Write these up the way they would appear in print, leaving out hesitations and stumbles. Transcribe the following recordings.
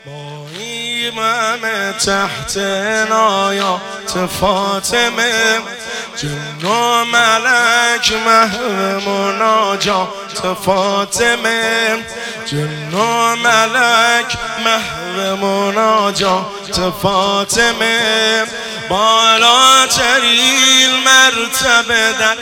با ایمم تحت نایات فاطمه، جن و ملک محو مناجات فاطمه، جن و ملک محو مناجات فاطمه، بالاترین مرتبه در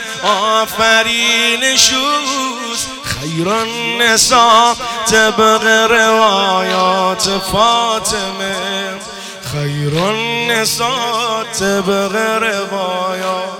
آفرینشوست، خیر النساء طبق روایات فاطمه، خیر النساء طبق روایات.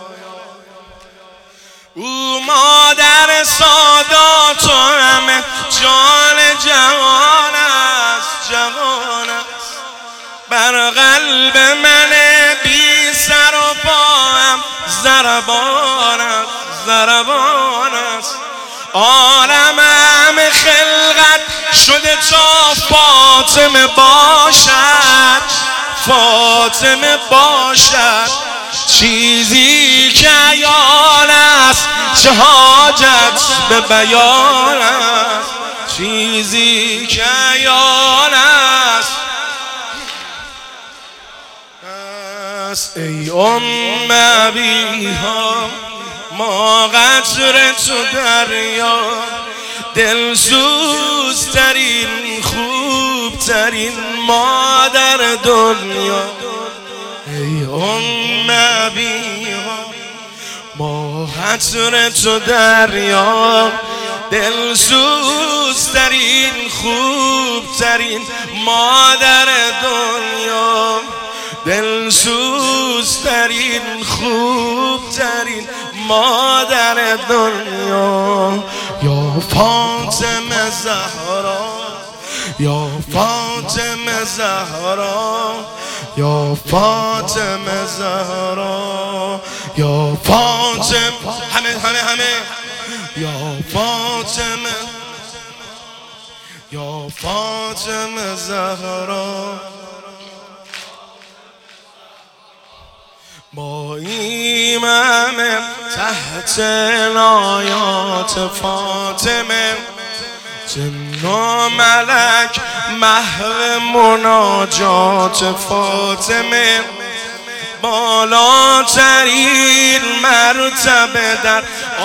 او مادر سادات و همه جان جهان است، جهان است. بر قلب من بی سر و پایم ضربان است، ضربان است. عالم همه خلقت شده تا فاطمه باشد، فاطمه باشد. چیزی که عیان است چه حاجت به بیان است، چیزی که عیان است. ای ابیها ما قطره تو دریا، دلسوزترین خوبترین مادر دنیا. ای ابیها ما قطره تو دریا، دلسوزترین خوبترین مادر دنیا، دلسوزترین خوبترین مادر دنیا. یا فاطمه زهرا، یا فاطمه زهرا، یا فاطمه زهرا، یا فاطمه، همه یا فاطمه، یا فاطمه زهرا. با ایمم تحت نایات فاطمه، جن و ملک محو مناجات فاطمه، بالاترین مرتبه در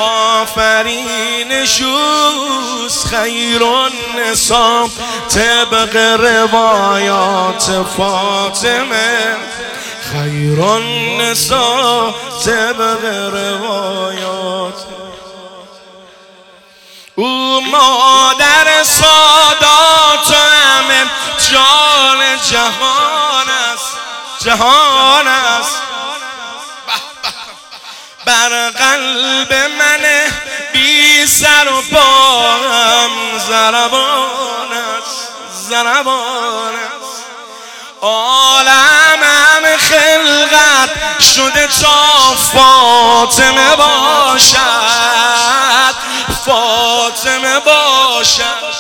آفرینشوست، خیر النساء طبق روایات فاطمه، خیر النساء طبق روایات. او مادر سادات و همه جان جهان است، جهان است. بر قلب من بی سر و پایم ضربان است، ضربان است. عالم همه خلقت شده تا فاطمه باشد، فاطمه باشد.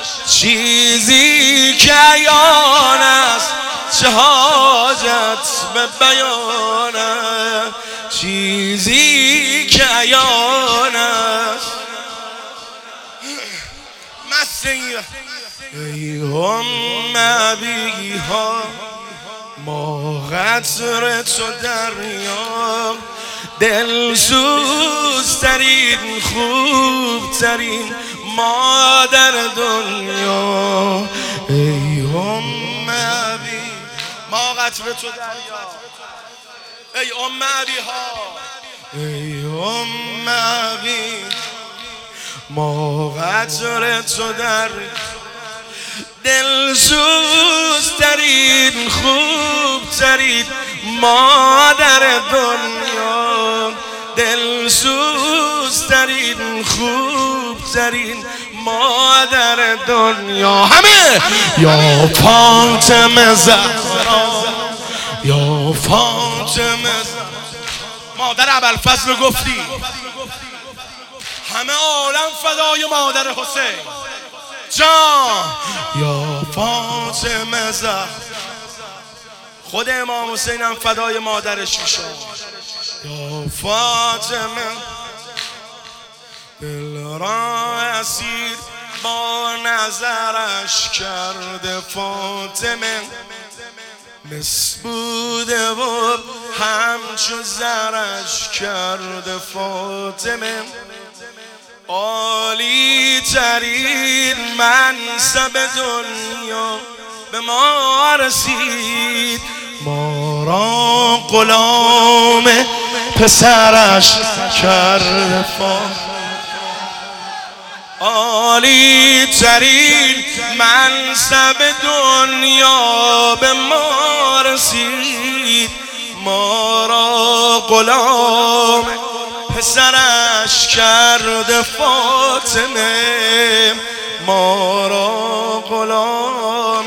چیزی که عیان است چه حاجت به بیان است، چیزی که عیان است. ای ابیها ما قطره تو دریا، دلسوزترین خوبترین مادر دنیا. ای ابی ما قطره تو دریا، ای ابیها، ای ابی ما قطره تو دریا، دلسوزترین خوبترین مادر دنیا، دلسوزترین خوبترین مادر دنیا. همه یا فاطمه زهرا، یا فاطمه زهرا. مادر ابوالفضل گفتی همه عالم فدای مادر حسین جان. یا فاطمه زهرا، خود امام حسین هم فدای مادرش میشه. یا فاطمه دل را اسیر با نظرش کرده فاطمه، مس بوده و همچو زرش کرده فاطمه. عالی ترین منصب دنیا به ما رسید، ما را غلام پسرش کرده فاطمه. عالی ترین منصب دنیا به ما رسید، ما را غلام پسرش کرده فاطمه، ما را غلام.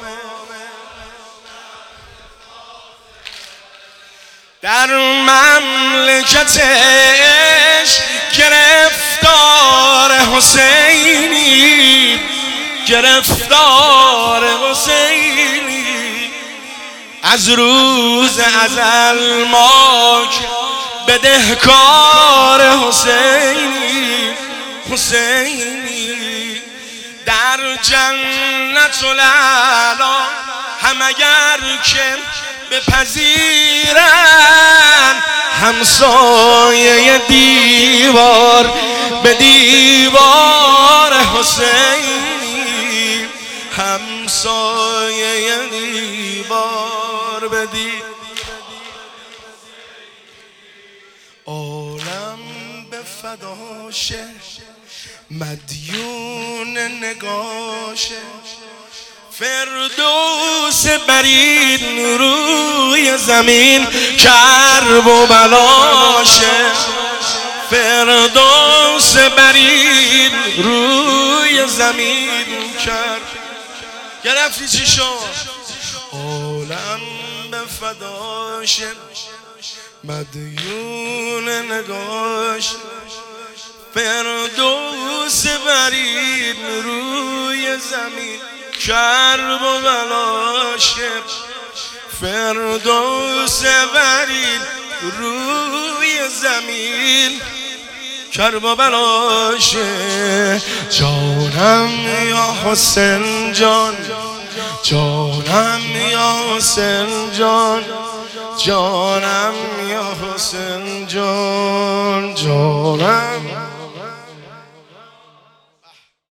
در مملکتش گرفتار حسینی، گرفتار حسینی. از روز ازل ما بدهکار حسینی، حسینی. در جنت الاعلی هم اگر که بپذیرن، همسایه دیوار به دیوار حسینی، همسایه دیوار به دیوار. عالم به فداشه، مدیون نگاشه، فردوس برین روی زمین کرب و بلاشه، فردوس برین روی زمین کرب. گرفتی چی شد؟ عالم به فداشه، مدیون نگاش، فردوس برین روی زمین کرب و بلاشه، فردوس برین روی زمین کرب و بلاشه. جانم یا حسین جان، جانم یا حسین جان، جانم یا حسین جان، جانم